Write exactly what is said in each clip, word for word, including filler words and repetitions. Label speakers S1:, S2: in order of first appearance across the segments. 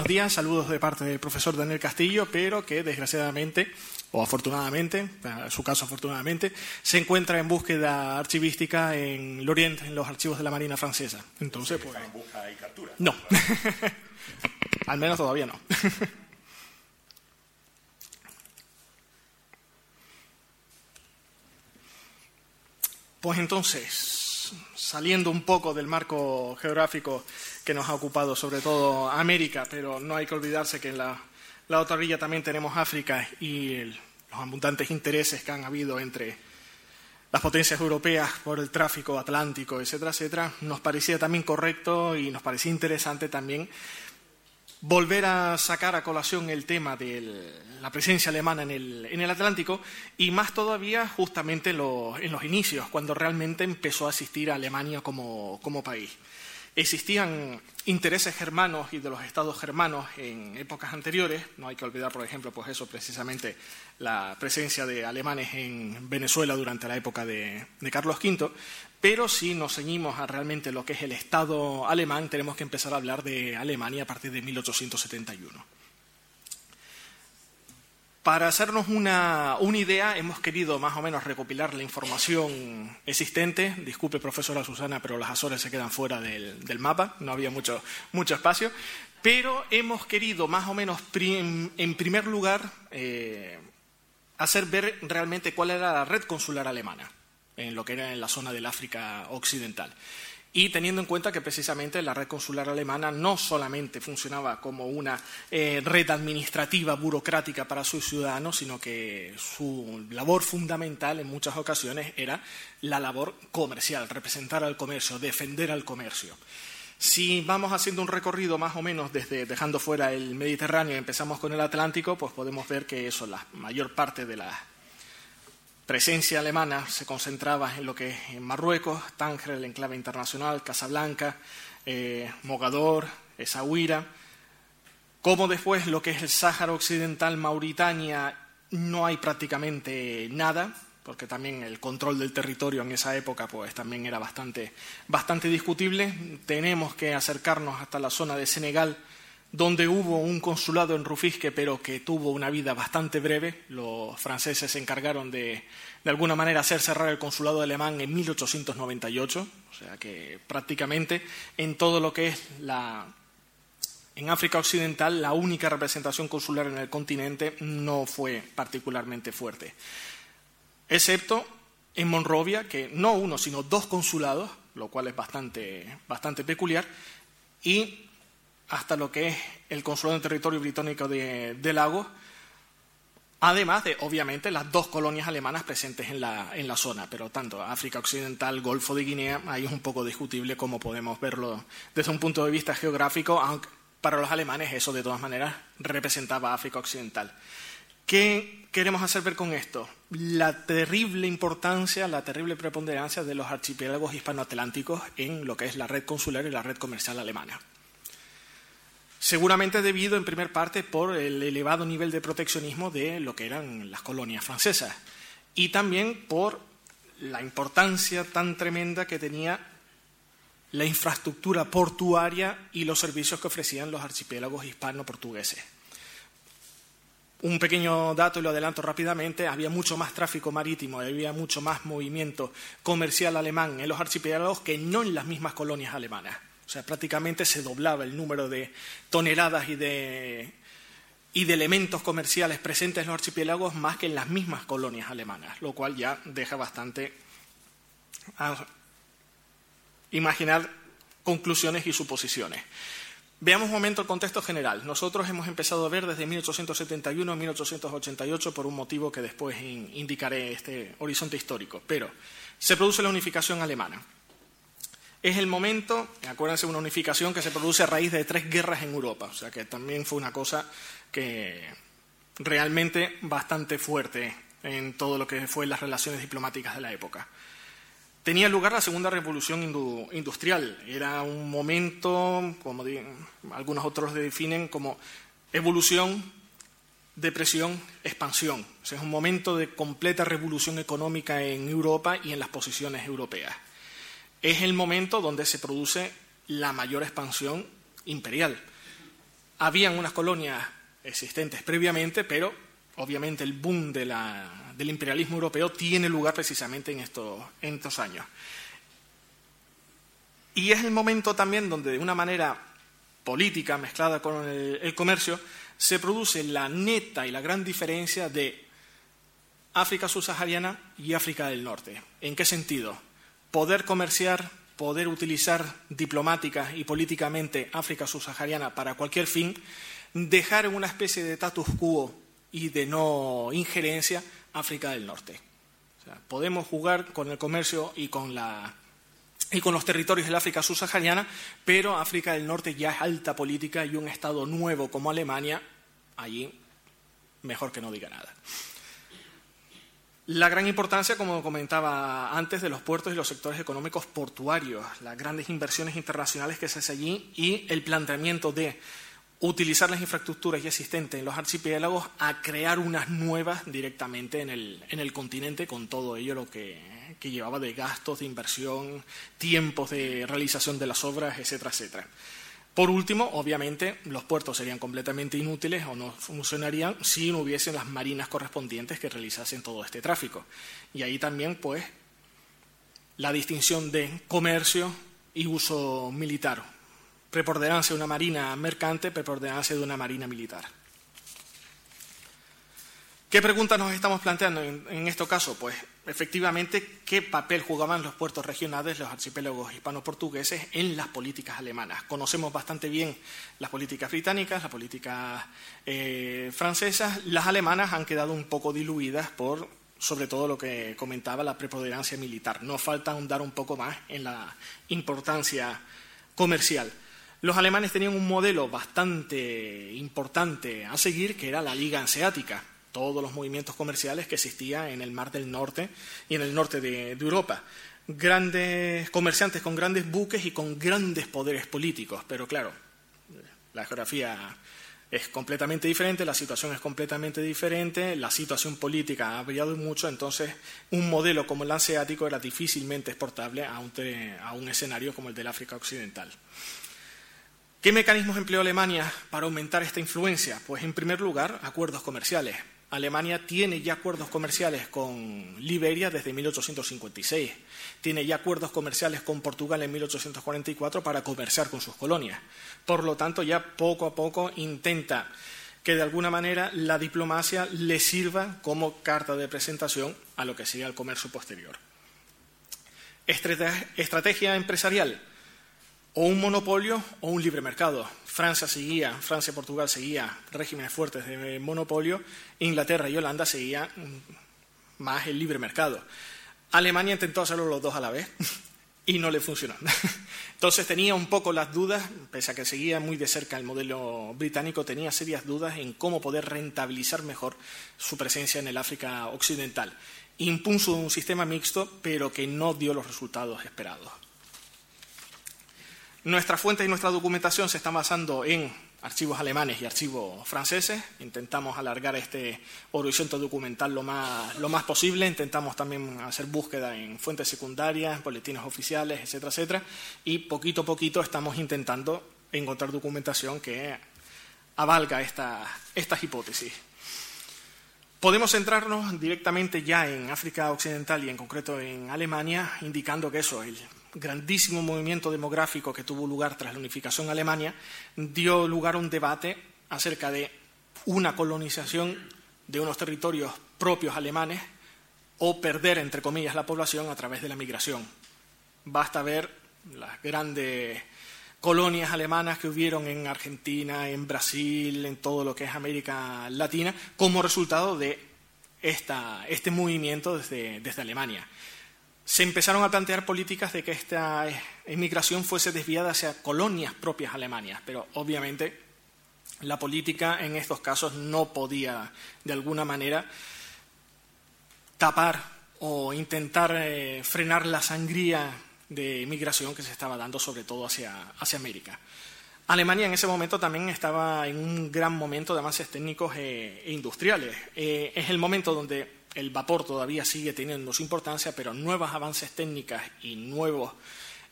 S1: buenos días, saludos de parte del profesor Daniel Castillo, pero que desgraciadamente, o afortunadamente, en su caso afortunadamente, se encuentra en búsqueda archivística en Lorient, en los archivos de la Marina francesa. Entonces, pues...
S2: ¿Está en busca y captura?
S1: No, al menos todavía no. Pues entonces, saliendo un poco del marco geográfico que nos ha ocupado sobre todo América, pero no hay que olvidarse que en la, la otra orilla también tenemos África y el, los abundantes intereses que han habido entre las potencias europeas por el tráfico atlántico, etcétera, etcétera, nos parecía también correcto y nos parecía interesante también volver a sacar a colación el tema de la presencia alemana en el, en el Atlántico y más todavía justamente en los, en los inicios, cuando realmente empezó a existir Alemania como, como país. Existían intereses germanos y de los estados germanos en épocas anteriores. No hay que olvidar, por ejemplo, pues eso, precisamente la presencia de alemanes en Venezuela durante la época de, de Carlos quinto. Pero si nos ceñimos a realmente lo que es el Estado alemán, tenemos que empezar a hablar de Alemania a partir de mil ochocientos setenta y uno. Para hacernos una, una idea, hemos querido más o menos recopilar la información existente. Disculpe, profesora Susana, pero las Azores se quedan fuera del, del mapa, no había mucho, mucho espacio. Pero hemos querido más o menos, prim, en primer lugar, eh, hacer ver realmente cuál era la red consular alemana en lo que era en la zona del África Occidental. Y teniendo en cuenta que precisamente la red consular alemana no solamente funcionaba como una eh, red administrativa burocrática para sus ciudadanos, sino que su labor fundamental en muchas ocasiones era la labor comercial, representar al comercio, defender al comercio. Si vamos haciendo un recorrido más o menos desde dejando fuera el Mediterráneo y empezamos con el Atlántico, pues podemos ver que eso, la mayor parte de la presencia alemana se concentraba en lo que es en Marruecos, Tánger, el enclave internacional, Casablanca, eh, Mogador, Essaouira. Como después lo que es el Sáhara Occidental, Mauritania, no hay prácticamente nada, porque también el control del territorio en esa época pues también era bastante, bastante discutible. Tenemos que acercarnos hasta la zona de Senegal, donde hubo un consulado en Rufisque, pero que tuvo una vida bastante breve. Los franceses se encargaron de, de alguna manera, hacer cerrar el consulado alemán en mil ochocientos noventa y ocho, o sea que prácticamente en todo lo que es la... En África Occidental, la única representación consular en el continente no fue particularmente fuerte, excepto en Monrovia, que no uno, sino dos consulados, lo cual es bastante, bastante peculiar, y hasta lo que es el consulado en territorio británico de, de Lagos, además de, obviamente, las dos colonias alemanas presentes en la, en la zona, pero tanto África Occidental, Golfo de Guinea, ahí es un poco discutible cómo podemos verlo desde un punto de vista geográfico, aunque para los alemanes eso de todas maneras representaba África Occidental. ¿Qué queremos hacer ver con esto? La terrible importancia, la terrible preponderancia de los archipiélagos hispanoatlánticos en lo que es la red consular y la red comercial alemana. Seguramente debido, en primer parte, por el elevado nivel de proteccionismo de lo que eran las colonias francesas y también por la importancia tan tremenda que tenía la infraestructura portuaria y los servicios que ofrecían los archipiélagos hispano-portugueses. Un pequeño dato, y lo adelanto rápidamente, había mucho más tráfico marítimo, había mucho más movimiento comercial alemán en los archipiélagos que no en las mismas colonias alemanas. O sea, prácticamente se doblaba el número de toneladas y de, y de elementos comerciales presentes en los archipiélagos más que en las mismas colonias alemanas, lo cual ya deja bastante a imaginar conclusiones y suposiciones. Veamos un momento el contexto general. Nosotros hemos empezado a ver desde mil ochocientos setenta y uno a mil ochocientos ochenta y ocho por un motivo que después indicaré este horizonte histórico, pero se produce la unificación alemana. Es el momento, acuérdense, una unificación que se produce a raíz de tres guerras en Europa, o sea que también fue una cosa que realmente bastante fuerte en todo lo que fue las relaciones diplomáticas de la época. Tenía lugar la segunda revolución industrial, era un momento, como algunos otros lo definen, como evolución, depresión, expansión. O sea, es un momento de completa revolución económica en Europa y en las posiciones europeas. Es el momento donde se produce la mayor expansión imperial. habían unas colonias existentes previamente, pero obviamente el boom de la, del imperialismo europeo tiene lugar precisamente en estos, en estos años. Y es el momento también donde, de una manera política mezclada con el, el comercio, se produce la neta y la gran diferencia de África subsahariana y África del Norte. ¿En qué sentido? Poder comerciar, poder utilizar diplomática y políticamente África subsahariana para cualquier fin, dejar en una especie de status quo y de no injerencia África del Norte. O sea, podemos jugar con el comercio y con, la, y con los territorios del África subsahariana, pero África del Norte ya es alta política y un Estado nuevo como Alemania, allí mejor que no diga nada. La gran importancia, como comentaba antes, de los puertos y los sectores económicos portuarios, las grandes inversiones internacionales que se hacen allí y el planteamiento de utilizar las infraestructuras ya existentes en los archipiélagos a crear unas nuevas directamente en el, en el continente, con todo ello lo que, que llevaba de gastos, de inversión, tiempos de realización de las obras, etcétera, etcétera. Por último, obviamente, los puertos serían completamente inútiles o no funcionarían si no hubiesen las marinas correspondientes que realizasen todo este tráfico. Y ahí también, pues, la distinción de comercio y uso militar. Preponderancia de una marina mercante, preponderancia de una marina militar. ¿Qué preguntas nos estamos planteando en, en este caso? Pues, efectivamente, ¿qué papel jugaban los puertos regionales, los archipiélagos hispano-portugueses en las políticas alemanas? Conocemos bastante bien las políticas británicas, las políticas eh, francesas. Las alemanas han quedado un poco diluidas por, sobre todo, lo que comentaba, la preponderancia militar. Nos falta ahondar un poco más en la importancia comercial. Los alemanes tenían un modelo bastante importante a seguir, que era la Liga Hanseática. Todos los movimientos comerciales que existían en el Mar del Norte y en el norte de, de Europa. Grandes comerciantes con grandes buques y con grandes poderes políticos. Pero claro, la geografía es completamente diferente, la situación es completamente diferente, la situación política ha variado mucho, entonces un modelo como el hanseático era difícilmente exportable a un, a un escenario como el del África Occidental. ¿Qué mecanismos empleó Alemania para aumentar esta influencia? Pues en primer lugar, acuerdos comerciales. Alemania tiene ya acuerdos comerciales con Liberia desde mil ochocientos cincuenta y seis. Tiene ya acuerdos comerciales con Portugal en mil ochocientos cuarenta y cuatro para comerciar con sus colonias. Por lo tanto, ya poco a poco intenta que de alguna manera la diplomacia le sirva como carta de presentación a lo que sería el comercio posterior. Estrategia empresarial. O un monopolio o un libre mercado. Francia seguía, Francia y Portugal seguía regímenes fuertes de monopolio, Inglaterra y Holanda seguían más el libre mercado. Alemania intentó hacerlo los dos a la vez y no le funcionó. Entonces tenía un poco las dudas, pese a que seguía muy de cerca el modelo británico, tenía serias dudas en cómo poder rentabilizar mejor su presencia en el África Occidental. Impuso un sistema mixto, pero que no dio los resultados esperados. Nuestra fuente y nuestra documentación se está basando en archivos alemanes y archivos franceses. Intentamos alargar este horizonte documental lo más, lo más posible. Intentamos también hacer búsqueda en fuentes secundarias, boletines oficiales, etcétera, etcétera. Y poquito a poquito estamos intentando encontrar documentación que avalga esta, estas hipótesis. Podemos centrarnos directamente ya en África Occidental y en concreto en Alemania, indicando que eso, el grandísimo movimiento demográfico que tuvo lugar tras la unificación alemana, dio lugar a un debate acerca de una colonización de unos territorios propios alemanes o perder, entre comillas, la población a través de la migración. Basta ver las grandes colonias alemanas que hubieron en Argentina, en Brasil, en todo lo que es América Latina, como resultado de esta, este movimiento desde, desde Alemania. Se empezaron a plantear políticas de que esta inmigración fuese desviada hacia colonias propias alemanas, pero obviamente la política en estos casos no podía de alguna manera tapar o intentar eh, frenar la sangría de migración que se estaba dando sobre todo hacia, hacia América. Alemania en ese momento también estaba en un gran momento de avances técnicos e, e industriales. Eh, es el momento donde el vapor todavía sigue teniendo su importancia, pero nuevos avances técnicos y nuevos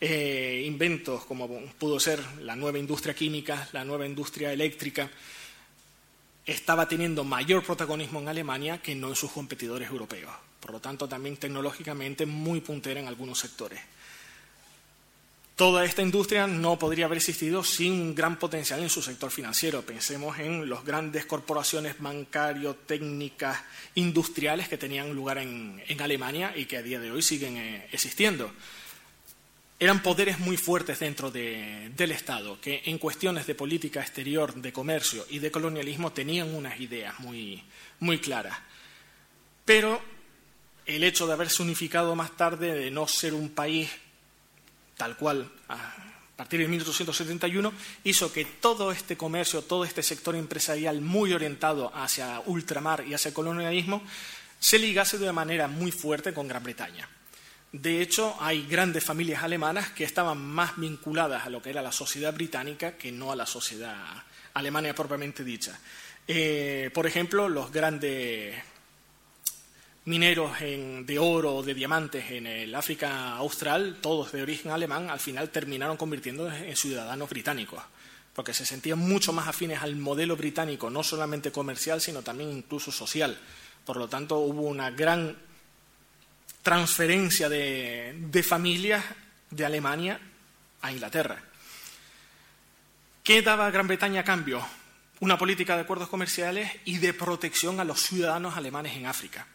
S1: eh, inventos como pudo ser la nueva industria química, la nueva industria eléctrica, estaba teniendo mayor protagonismo en Alemania que no en sus competidores europeos. Por lo tanto, también tecnológicamente muy puntera en algunos sectores. Toda esta industria no podría haber existido sin un gran potencial en su sector financiero. Pensemos en las grandes corporaciones bancarios, técnicas, industriales que tenían lugar en, en Alemania y que a día de hoy siguen eh, existiendo. Eran poderes muy fuertes dentro de, del Estado, que en cuestiones de política exterior, de comercio y de colonialismo tenían unas ideas muy, muy claras. Pero el hecho de haberse unificado más tarde, de no ser un país tal cual, a partir de mil ochocientos setenta y uno, hizo que todo este comercio, todo este sector empresarial muy orientado hacia ultramar y hacia el colonialismo, se ligase de una manera muy fuerte con Gran Bretaña. De hecho, hay grandes familias alemanas que estaban más vinculadas a lo que era la sociedad británica que no a la sociedad alemana propiamente dicha. Eh, por ejemplo, los grandes mineros en, de oro o de diamantes en el África Austral, todos de origen alemán, al final terminaron convirtiéndose en ciudadanos británicos, porque se sentían mucho más afines al modelo británico, no solamente comercial, sino también incluso social. Por lo tanto, hubo una gran transferencia de, de familias de Alemania a Inglaterra. ¿Qué daba Gran Bretaña a cambio? Una política de acuerdos comerciales y de protección a los ciudadanos alemanes en África.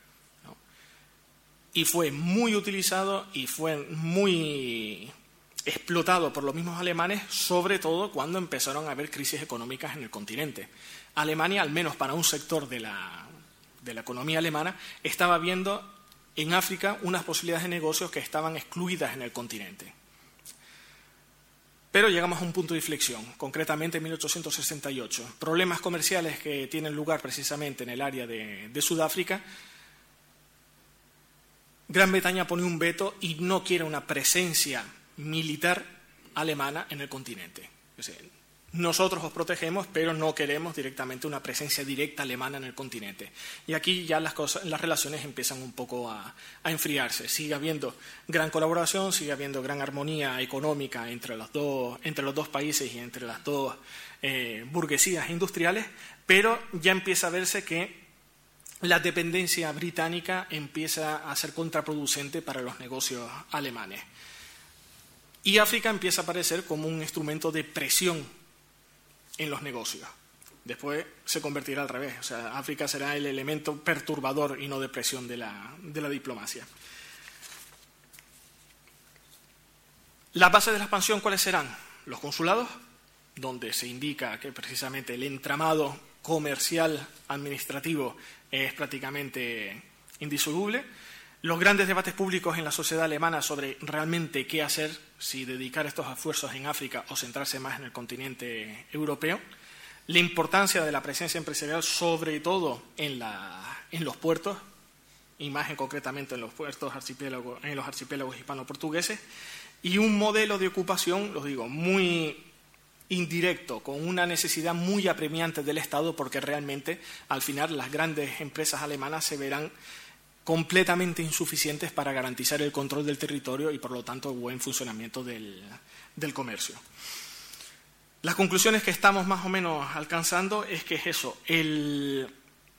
S1: Y fue muy utilizado y fue muy explotado por los mismos alemanes, sobre todo cuando empezaron a haber crisis económicas en el continente. Alemania, al menos para un sector de la, de la economía alemana, estaba viendo en África unas posibilidades de negocios que estaban excluidas en el continente. Pero llegamos a un punto de inflexión, concretamente en mil ochocientos sesenta y ocho. Problemas comerciales que tienen lugar precisamente en el área de, de Sudáfrica. Gran Bretaña pone un veto y no quiere una presencia militar alemana en el continente. O sea, nosotros os protegemos, pero no queremos directamente una presencia directa alemana en el continente. Y aquí ya las, cosas, las relaciones empiezan un poco a, a enfriarse. Sigue habiendo gran colaboración, sigue habiendo gran armonía económica entre los dos, entre los dos países y entre las dos eh, burguesías industriales, pero ya empieza a verse que la dependencia británica empieza a ser contraproducente para los negocios alemanes. Y África empieza a aparecer como un instrumento de presión en los negocios. Después se convertirá al revés. O sea, África será el elemento perturbador y no de presión de la, de la diplomacia. Las bases de la expansión, ¿cuáles serán? Los consulados, donde se indica que precisamente el entramado comercial administrativo es prácticamente indisoluble. Los grandes debates públicos en la sociedad alemana sobre realmente qué hacer, si dedicar estos esfuerzos en África o centrarse más en el continente europeo. La importancia de la presencia empresarial, sobre todo en, la, en los puertos, y más en concretamente en los puertos archipiélagos, en los archipiélagos hispano-portugueses, y un modelo de ocupación, los digo, muy indirecto, con una necesidad muy apremiante del Estado, porque realmente al final las grandes empresas alemanas se verán completamente insuficientes para garantizar el control del territorio y por lo tanto el buen funcionamiento del, del comercio. Las conclusiones que estamos más o menos alcanzando es que es eso, el,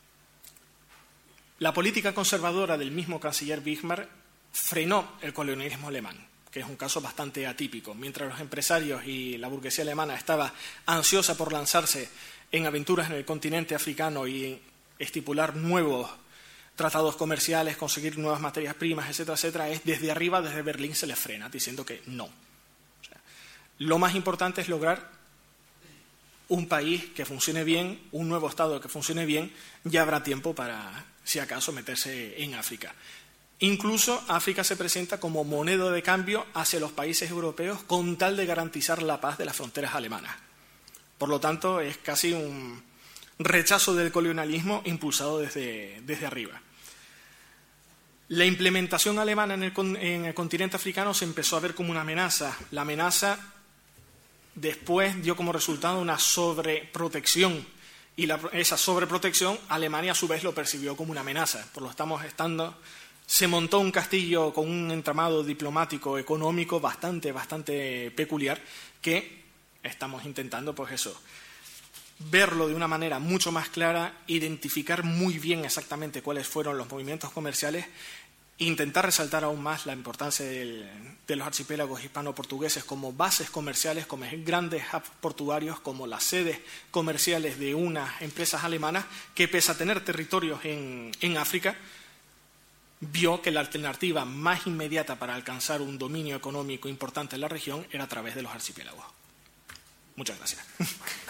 S1: la política conservadora del mismo canciller Bismarck frenó el colonialismo alemán, que es un caso bastante atípico. Mientras los empresarios y la burguesía alemana estaba ansiosa por lanzarse en aventuras en el continente africano y estipular nuevos tratados comerciales, conseguir nuevas materias primas, etcétera, etcétera, es desde arriba, desde Berlín, se les frena, diciendo que no. O sea, lo más importante es lograr un país que funcione bien, un nuevo Estado que funcione bien, ya habrá tiempo para, si acaso, meterse en África. Incluso África se presenta como moneda de cambio hacia los países europeos con tal de garantizar la paz de las fronteras alemanas. Por lo tanto, es casi un rechazo del colonialismo impulsado desde, desde arriba. La implementación alemana en el, en el continente africano se empezó a ver como una amenaza. La amenaza después dio como resultado una sobreprotección. Y la, esa sobreprotección, Alemania a su vez lo percibió como una amenaza. Por lo estamos estando... se montó un castillo con un entramado diplomático, económico bastante, bastante peculiar, que estamos intentando, pues eso, verlo de una manera mucho más clara, identificar muy bien exactamente cuáles fueron los movimientos comerciales, intentar resaltar aún más la importancia del, de los archipiélagos hispano-portugueses como bases comerciales, como grandes hubs portuarios, como las sedes comerciales de unas empresas alemanas que, pese a tener territorios en, en África, vio que la alternativa más inmediata para alcanzar un dominio económico importante en la región era a través de los archipiélagos. Muchas gracias.